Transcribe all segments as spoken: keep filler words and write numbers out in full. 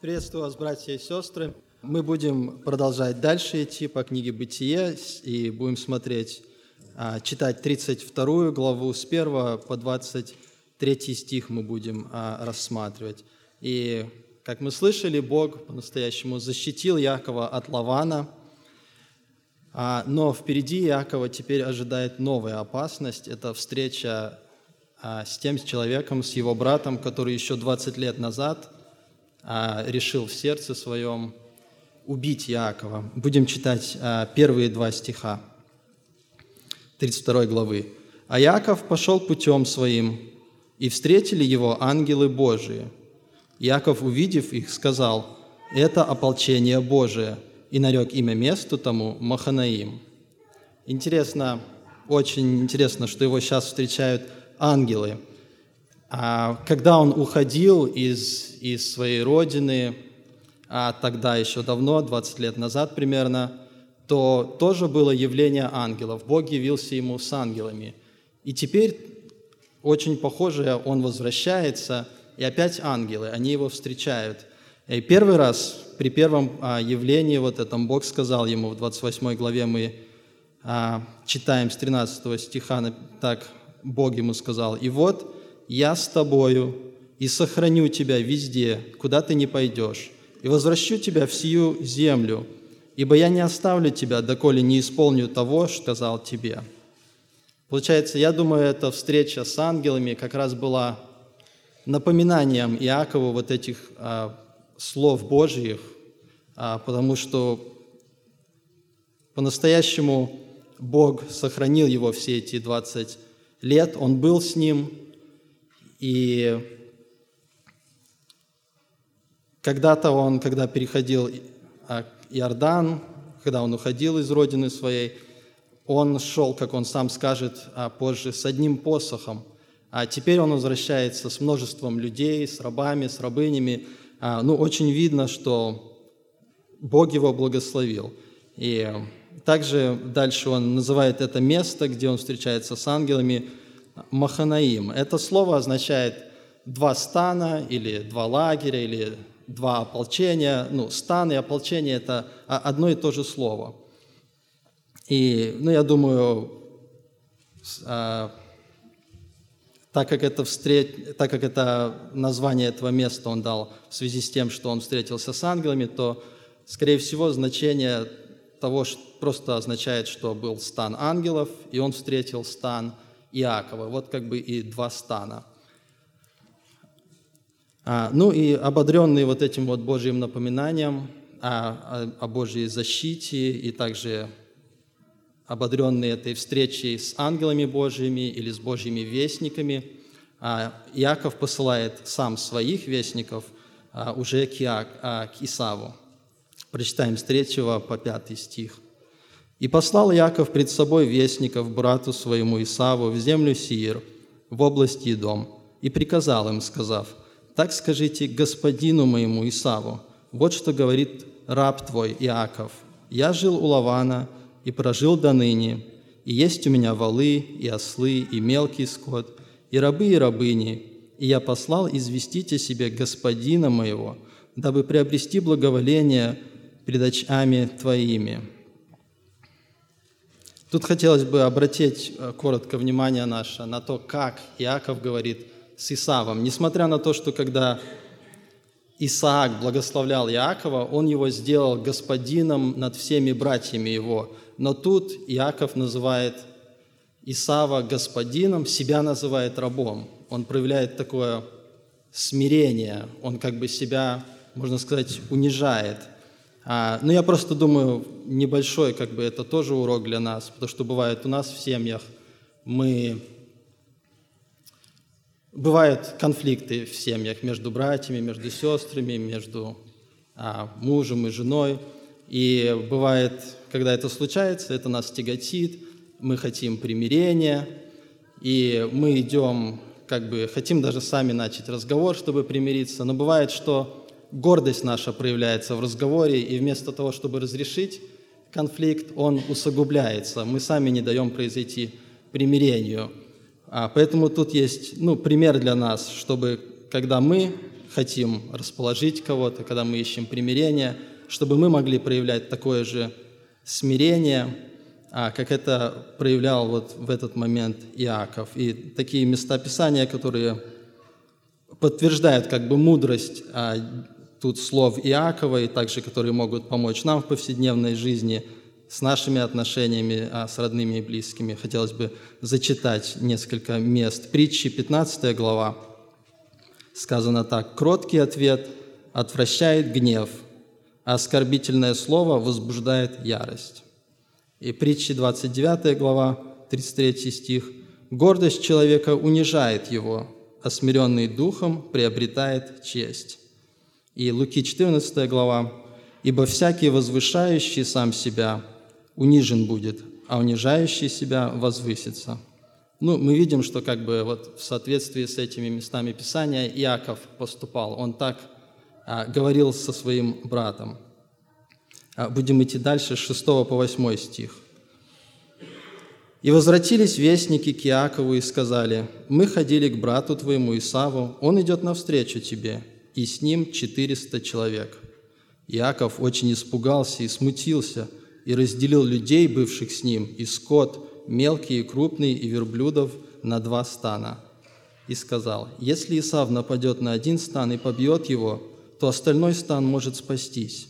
Приветствую вас, братья и сестры. Мы будем продолжать дальше идти по книге «Бытие» и будем смотреть, читать тридцать вторую главу, с первого по двадцать третий стих мы будем рассматривать. И, как мы слышали, Бог по-настоящему защитил Иакова от Лавана, но впереди Иакова теперь ожидает новая опасность. Это встреча с тем человеком, с его братом, который еще двадцать лет назад решил в сердце своем убить Иакова. Будем читать первые два стиха тридцать второй главы. «А Иаков пошел путем своим, и встретили его ангелы Божии. Иаков, увидев их, сказал: „Это ополчение Божие“, и нарек имя месту тому Маханаим». Интересно, очень интересно, что его сейчас встречают ангелы. А когда он уходил из, из своей родины, а тогда еще давно, двадцать лет назад примерно, то тоже было явление ангелов. Бог явился ему с ангелами. И теперь, очень похоже, он возвращается, и опять ангелы, они его встречают. И первый раз, при первом явлении вот этом, Бог сказал ему, в двадцать восьмой главе мы читаем с тринадцатого стиха, так Бог ему сказал: «И вот я с тобою, и сохраню тебя везде, куда ты не пойдешь, и возвращу тебя в сию землю, ибо я не оставлю тебя, доколе не исполню того, что сказал тебе». Получается, я думаю, эта встреча с ангелами как раз была напоминанием Иакову вот этих а, слов Божьих, а, потому что по-настоящему Бог сохранил его все эти двадцать лет, Он был с ним. И когда-то он, когда переходил Иордан, когда он уходил из родины своей, он шел, как он сам скажет позже, с одним посохом. А теперь он возвращается с множеством людей, с рабами, с рабынями. Ну, очень видно, что Бог его благословил. И также дальше он называет это место, где он встречается с ангелами, Маханаим. Это слово означает два стана или два лагеря или два ополчения. Ну, стан и ополчение – это одно и то же слово. И, ну, я думаю, а, так как это встреч... так как это название этого места он дал в связи с тем, что он встретился с ангелами, то, скорее всего, значение того просто означает, что был стан ангелов, и он встретил стан Иакова. Вот как бы и два стана. А, ну и ободренный вот этим вот Божьим напоминанием о, о, о Божьей защите и также ободренный этой встречей с ангелами Божьими или с Божьими вестниками, а, Иаков посылает сам своих вестников а, уже к, Иак, а, к Исаву. Прочитаем с третьего по пятый стих. «И послал Иаков пред собой вестников брату своему Исаву в землю Сиир, в область Едом, и приказал им, сказав: „Так скажите господину моему Исаву: вот что говорит раб твой Иаков. Я жил у Лавана и прожил до ныне, и есть у меня волы, и ослы, и мелкий скот, и рабы, и рабыни, и я послал известить о себе господина моего, дабы приобрести благоволение пред очами твоими». Тут хотелось бы обратить коротко внимание наше на то, как Иаков говорит с Исавом. Несмотря на то, что когда Исаак благословлял Иакова, он его сделал господином над всеми братьями его. Но тут Иаков называет Исава господином, себя называет рабом. Он проявляет такое смирение, он как бы себя, можно сказать, унижает. А, ну, я просто думаю, небольшой, как бы, это тоже урок для нас, потому что бывает у нас в семьях, мы... Бывают конфликты в семьях между братьями, между сестрами, между а, мужем и женой. И бывает, когда это случается, это нас тяготит, мы хотим примирения, и мы идем, как бы, хотим даже сами начать разговор, чтобы примириться, но бывает, что гордость наша проявляется в разговоре, и вместо того, чтобы разрешить конфликт, он усугубляется. Мы сами не даем произойти примирению. А поэтому тут есть ну, пример для нас, чтобы, когда мы хотим расположить кого-то, когда мы ищем примирение, чтобы мы могли проявлять такое же смирение, как это проявлял вот в этот момент Иаков. И такие места Писания, которые подтверждают как бы мудрость тут слов Иакова, и также которые могут помочь нам в повседневной жизни с нашими отношениями с родными и близкими. Хотелось бы зачитать несколько мест. Притчи, пятнадцатая глава. Сказано так: «Кроткий ответ отвращает гнев, а оскорбительное слово возбуждает ярость». И Притчи, двадцать девятая глава, тридцать третий стих. «Гордость человека унижает его, а смиренный духом приобретает честь». И Луки, четырнадцатая глава. «Ибо всякий возвышающий сам себя унижен будет, а унижающий себя возвысится». Ну, мы видим, что как бы вот в соответствии с этими местами Писания Иаков поступал. Он так а, говорил со своим братом. А, будем идти дальше, с шестого по восьмой стих. «И возвратились вестники к Иакову и сказали: мы ходили к брату твоему Исаву, он идет навстречу тебе, и с ним четыреста человек». Иаков очень испугался и смутился, и разделил людей, бывших с ним, и скот, мелкий и крупный, и верблюдов на два стана. И сказал: если Исав нападет на один стан и побьет его, то остальной стан может спастись.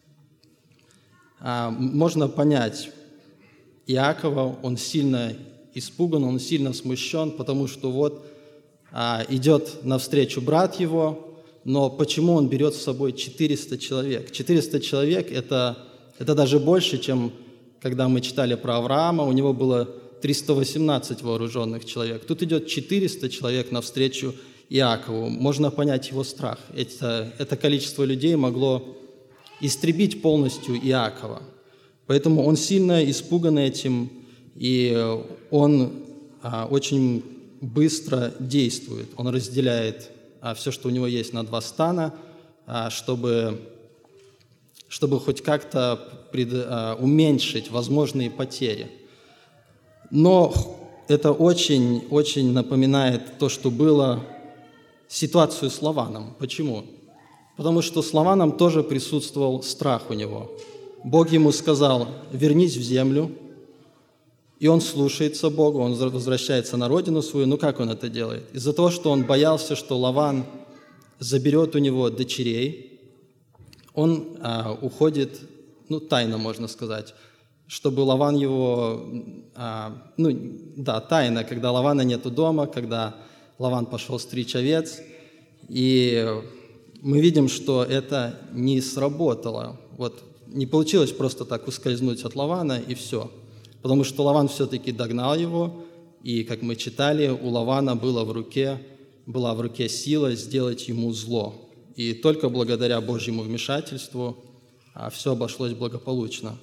А, можно понять Иакова, он сильно испуган, он сильно смущен, потому что вот а, идет навстречу брат его, но почему он берет с собой четыреста человек? четыреста человек – это, это даже больше, чем когда мы читали про Авраама, у него было триста восемнадцать вооруженных человек. Тут идет четыреста человек навстречу Иакову. Можно понять его страх. Это, это количество людей могло истребить полностью Иакова. Поэтому он сильно испуган этим, и он а, очень быстро действует. Он разделяет а, все, что у него есть, на два стана, а, чтобы, чтобы хоть как-то пред, а, уменьшить возможные потери. Но это очень-очень напоминает то, что было, ситуацию с Лаваном. Почему? Потому что с Лаваном тоже присутствовал страх у него. Бог ему сказал: вернись в землю, и он слушается Бога, он возвращается на родину свою. Ну как он это делает? Из-за того, что он боялся, что Лаван заберет у него дочерей, он а, уходит, ну тайно можно сказать, чтобы Лаван его, а, ну да, тайно, когда Лавана нету дома, когда Лаван пошел стричь овец, и мы видим, что это не сработало. Вот не получилось просто так ускользнуть от Лавана, и все. Потому что Лаван все-таки догнал его, и, как мы читали, у Лавана было в руке, была в руке сила сделать ему зло. И только благодаря Божьему вмешательству а, все обошлось благополучно.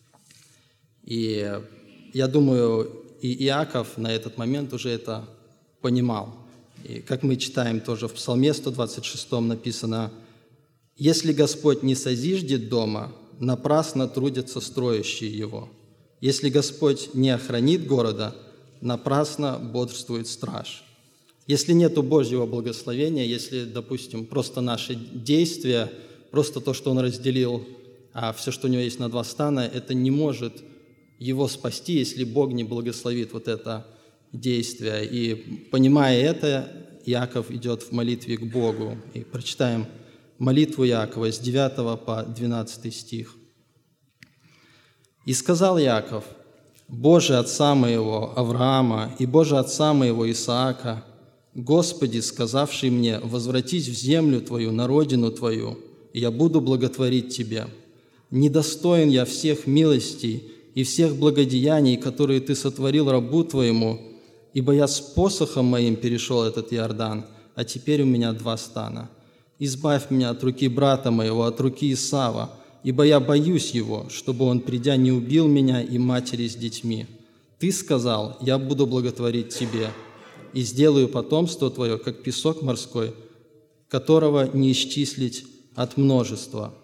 И я думаю, и Иаков на этот момент уже это понимал. И как мы читаем тоже в Псалме сто двадцать шестом написано: «Если Господь не созиждет дома, напрасно трудятся строящие его. Если Господь не охранит города, напрасно бодрствует страж». Если нет Божьего благословения, если, допустим, просто наши действия, просто то, что Он разделил, а все, что у Него есть на два стана, это не может его спасти, если Бог не благословит вот это действие. И понимая это, Иаков идет в молитве к Богу. И прочитаем молитву Иакова с девятого по двенадцатый стих. «И сказал Иаков: Боже, отца моего Авраама, и Боже, отца моего Исаака, Господи, сказавший мне: возвратись в землю Твою, на родину Твою, и я буду благотворить Тебе. Недостоин я всех милостей и всех благодеяний, которые Ты сотворил рабу Твоему, ибо я с посохом моим перешел этот Иордан, а теперь у меня два стана. Избавь меня от руки брата моего, от руки Исава, ибо я боюсь его, чтобы он, придя, не убил меня и матери с детьми. Ты сказал: я буду благотворить Тебе, и сделаю потомство Твое, как песок морской, которого не исчислить от множества».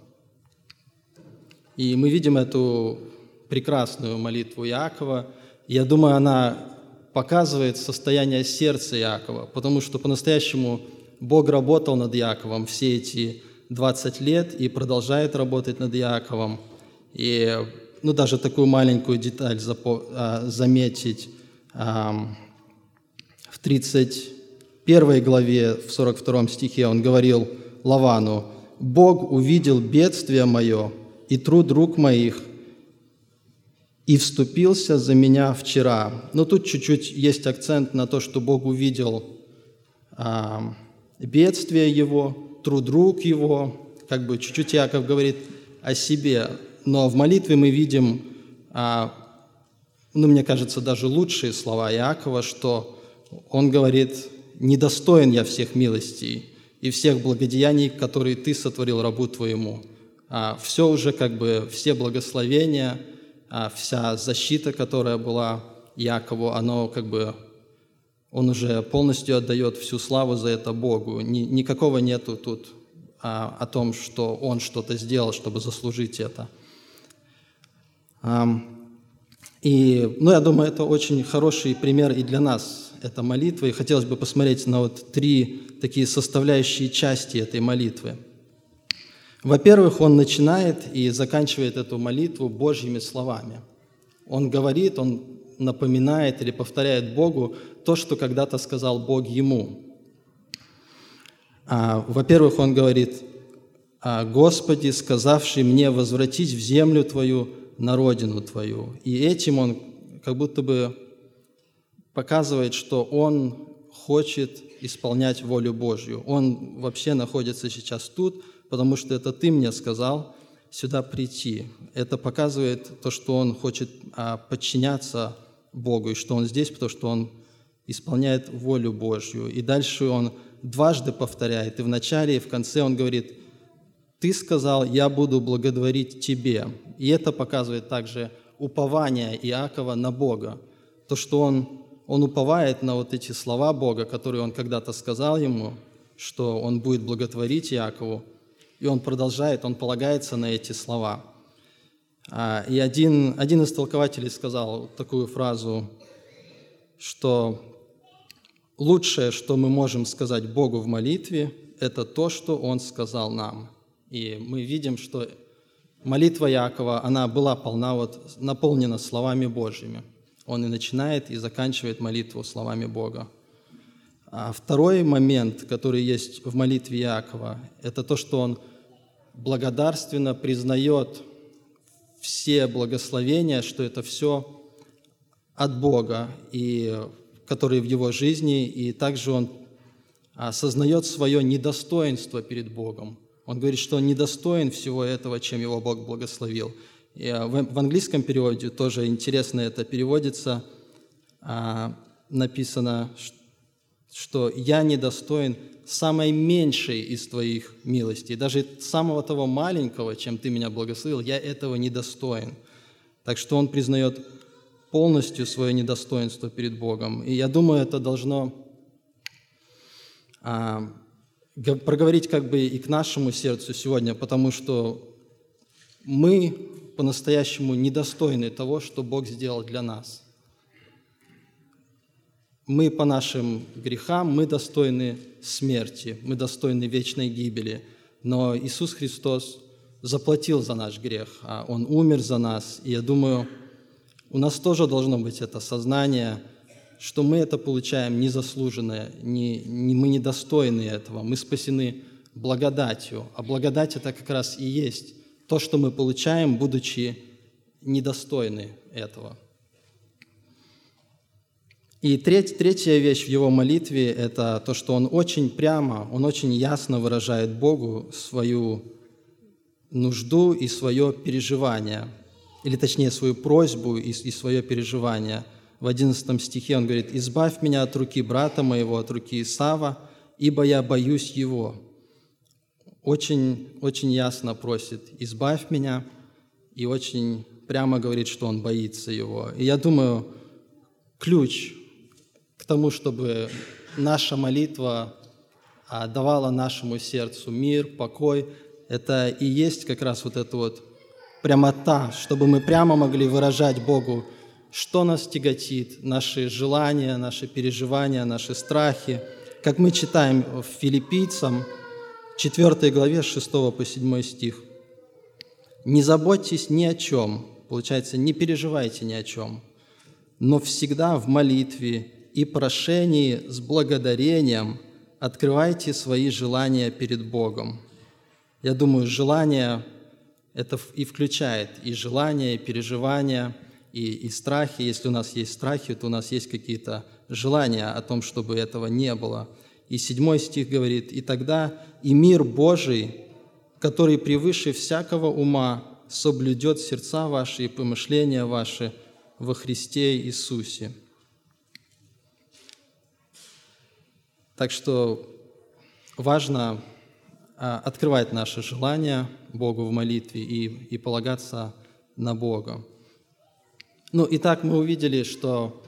И мы видим эту прекрасную молитву Иакова. Я думаю, она показывает состояние сердца Иакова, потому что по-настоящему Бог работал над Иаковом все эти двадцать лет и продолжает работать над Иаковом. И ну, даже такую маленькую деталь запо- а, заметить. А, в тридцать первой главе, в сорок втором стихе он говорил Лавану: «Бог увидел бедствие мое и труд рук моих, и вступился за меня вчера». Но тут чуть-чуть есть акцент на то, что Бог увидел а, бедствие его, труд рук его, как бы чуть-чуть Иаков говорит о себе. Но в молитве мы видим, а, ну, мне кажется, даже лучшие слова Иакова, что он говорит: «Недостоин я всех милостей и всех благодеяний, которые Ты сотворил рабу Твоему». А, все уже как бы, все благословения, а, вся защита, которая была Иакову, оно как бы, он уже полностью отдает всю славу за это Богу. Ни, никакого нету тут а, о том, что он что-то сделал, чтобы заслужить это. А, и, ну, я думаю, это очень хороший пример и для нас, эта молитва. И хотелось бы посмотреть на вот три такие составляющие части этой молитвы. Во-первых, он начинает и заканчивает эту молитву Божьими словами. Он говорит, он напоминает или повторяет Богу то, что когда-то сказал Бог ему. А, во-первых, он говорит: «Господи, сказавший мне возвратить в землю Твою, на родину Твою». И этим он как будто бы показывает, что он хочет исполнять волю Божью. Он вообще находится сейчас тут, потому что это Ты мне сказал сюда прийти. Это показывает то, что он хочет а, подчиняться Богу, и что он здесь, потому что он исполняет волю Божью. И дальше он дважды повторяет, и в начале, и в конце он говорит: «Ты сказал, я буду благотворить Тебе». И это показывает также упование Иакова на Бога. То, что он, он уповает на вот эти слова Бога, которые он когда-то сказал ему, что он будет благотворить Иакову. И он продолжает, он полагается на эти слова. И один, один из толкователей сказал такую фразу, что лучшее, что мы можем сказать Богу в молитве, это то, что Он сказал нам. И мы видим, что молитва Иакова, она была полна, вот, наполнена словами Божьими. Он и начинает, и заканчивает молитву словами Бога. А второй момент, который есть в молитве Иакова, это то, что он благодарственно признает все благословения, что это все от Бога, и, которые в его жизни, и также он осознает свое недостоинство перед Богом. Он говорит, что он недостоин всего этого, чем его Бог благословил. И в английском переводе тоже интересно это переводится, написано, что «я недостоин самой меньшей из Твоих милостей». Даже самого того маленького, чем Ты меня благословил, я этого недостоин. Так что он признает полностью свое недостоинство перед Богом. И я думаю, это должно а, проговорить как бы и к нашему сердцу сегодня, потому что мы по-настоящему недостойны того, что Бог сделал для нас. Мы по нашим грехам, мы достойны смерти, мы достойны вечной гибели. Но Иисус Христос заплатил за наш грех, а Он умер за нас. И я думаю, у нас тоже должно быть это сознание, что мы это получаем незаслуженное, не, не, мы недостойны этого, мы спасены благодатью. А благодать – это как раз и есть то, что мы получаем, будучи недостойны этого. И треть, третья вещь в его молитве – это то, что он очень прямо, он очень ясно выражает Богу свою нужду и свое переживание, или точнее свою просьбу и, и свое переживание. В одиннадцатом стихе он говорит: «Избавь меня от руки брата моего, от руки Исава, ибо я боюсь его». Очень, очень ясно просит: «Избавь меня», и очень прямо говорит, что он боится его. И я думаю, ключ к тому, чтобы наша молитва давала нашему сердцу мир, покой, это и есть как раз вот эта вот прямота, чтобы мы прямо могли выражать Богу, что нас тяготит, наши желания, наши переживания, наши страхи, Как мы читаем в Филиппийцам, четвёртой главе, с шестого по седьмой стих. «Не заботьтесь ни о чем», получается, не переживайте ни о чем, «но всегда в молитве и прошении с благодарением открывайте свои желания перед Богом». Я думаю, желание это и включает и желания, и переживания, и, и страхи. Если у нас есть страхи, то у нас есть какие-то желания о том, чтобы этого не было. И седьмой стих говорит: «И тогда и мир Божий, который превыше всякого ума, соблюдет сердца ваши и помышления ваши во Христе Иисусе». Так что важно открывать наши желания Богу в молитве и, и полагаться на Бога. Ну, итак, мы увидели, что,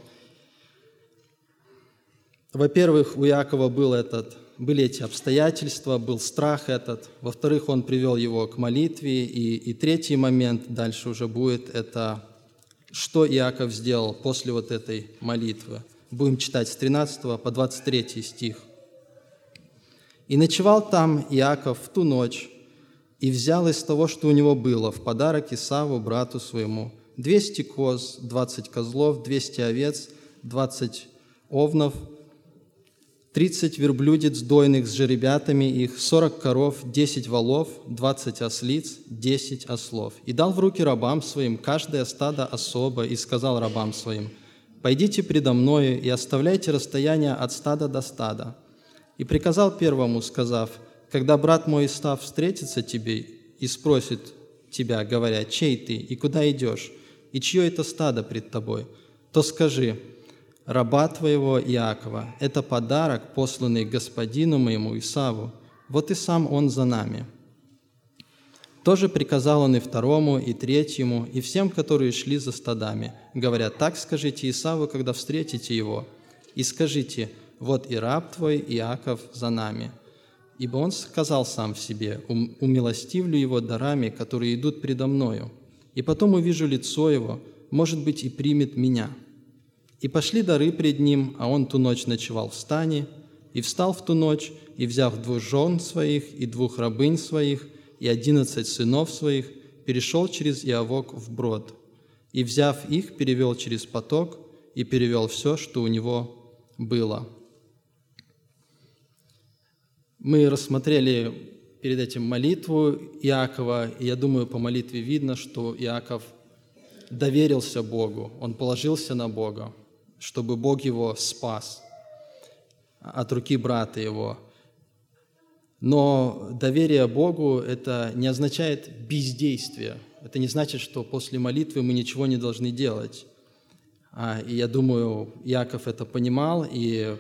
во-первых, у Иакова был этот, были эти обстоятельства, был страх этот. Во-вторых, он привел его к молитве. И, и третий момент дальше уже будет, это что Иаков сделал после вот этой молитвы. Будем читать с тринадцатого по двадцать третий стих. «И ночевал там Иаков в ту ночь, и взял из того, что у него было, в подарок Исаву, брату своему, двести коз, двадцать козлов, двести овец, двадцать овнов, тридцать верблюдец дойных с жеребятами их, сорок коров, десять волов, двадцать ослиц, десять ослов. И дал в руки рабам своим каждое стадо особо, и сказал рабам своим: «Пойдите предо мною и оставляйте расстояние от стада до стада». И приказал первому, сказав: «Когда брат мой Исав встретится тебе и спросит тебя, говоря: чей ты и куда идешь, и чье это стадо пред тобой, то скажи: раба твоего Иакова, это подарок, посланный господину моему Исаву, вот и сам он за нами». Тоже приказал он и второму, и третьему, и всем, которые шли за стадами, говоря: «Так скажите Исаву, когда встретите его, и скажите: вот и раб твой Иаков за нами. Ибо он сказал сам в себе: умилостивлю его дарами, которые идут предо мною, и потом увижу лицо его, может быть, и примет меня». И пошли дары пред ним, а он ту ночь ночевал в стане, и встал в ту ночь, и, взяв двух жен своих, и двух рабынь своих, и одиннадцать сынов своих, перешел через Иавок вброд, и, взяв их, перевел через поток, и перевел все, что у него было. Мы рассмотрели перед этим молитву Иакова, и я думаю, по молитве видно, что Иаков доверился Богу, он положился на Бога, чтобы Бог его спас от руки брата его. Но доверие Богу – это не означает бездействие. Это не значит, что после молитвы мы ничего не должны делать. И я думаю, Иаков это понимал, и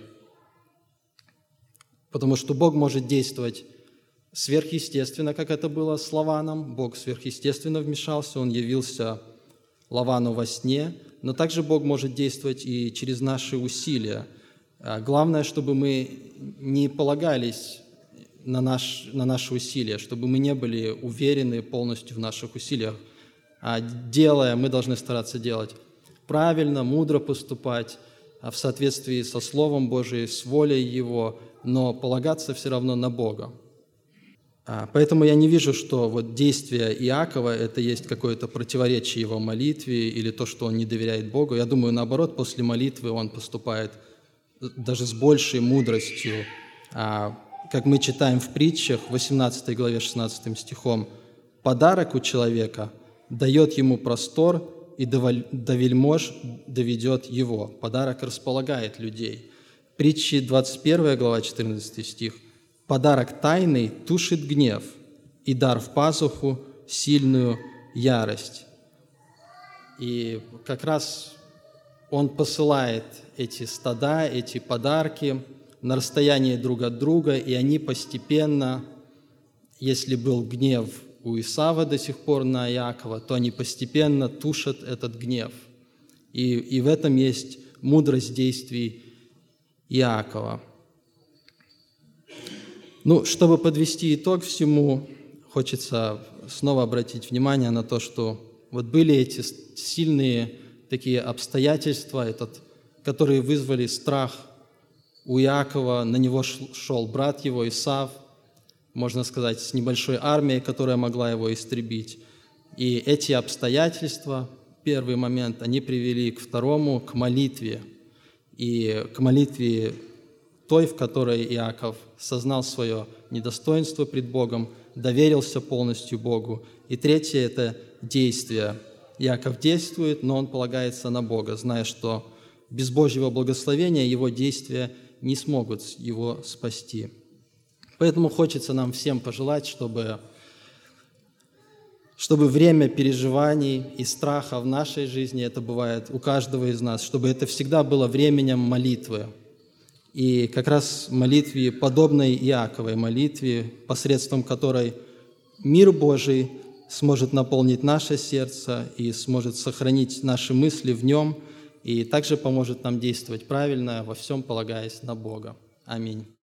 потому что Бог может действовать сверхъестественно, как это было с Лаваном. Бог сверхъестественно вмешался, Он явился Лавану во сне, но также Бог может действовать и через наши усилия. Главное, чтобы мы не полагались на, наш, на наши усилия, чтобы мы не были уверены полностью в наших усилиях. А делая, мы должны стараться делать правильно, мудро поступать, в соответствии со Словом Божиим, с волей Его, но полагаться все равно на Бога. Поэтому я не вижу, что вот действие Иакова – это есть какое-то противоречие его молитве или то, что он не доверяет Богу. Я думаю, наоборот, после молитвы он поступает даже с большей мудростью. Как мы читаем в притчах, в восемнадцатой главе шестнадцатым стихом, «Подарок у человека дает ему простор, и до вельмож доведет его». Подарок располагает людей. Притчи двадцать первая глава, четырнадцатый стих. «Подарок тайный тушит гнев, и дар в пазуху сильную ярость». И как раз он посылает эти стада, эти подарки на расстоянии друг от друга, и они постепенно, если был гнев у Исава до сих пор на Иакова, то они постепенно тушат этот гнев. И, и в этом есть мудрость действий Иакова. Ну, чтобы подвести итог всему, хочется снова обратить внимание на то, что вот были эти сильные такие обстоятельства, этот, которые вызвали страх у Иакова на него шел брат его Исав, можно сказать, с небольшой армией, которая могла его истребить. И эти обстоятельства, первый момент, они привели к второму, к молитве. И к молитве той, в которой Иаков сознал свое недостоинство пред Богом, доверился полностью Богу. И третье – это действие. Иаков действует, но он полагается на Бога, зная, что без Божьего благословения его действия не смогут его спасти. Поэтому хочется нам всем пожелать, чтобы, чтобы время переживаний и страха в нашей жизни, это бывает у каждого из нас, чтобы это всегда было временем молитвы. И как раз молитве, подобной Иаковой молитве, посредством которой мир Божий сможет наполнить наше сердце и сможет сохранить наши мысли в нем, и также поможет нам действовать правильно, во всем полагаясь на Бога. Аминь.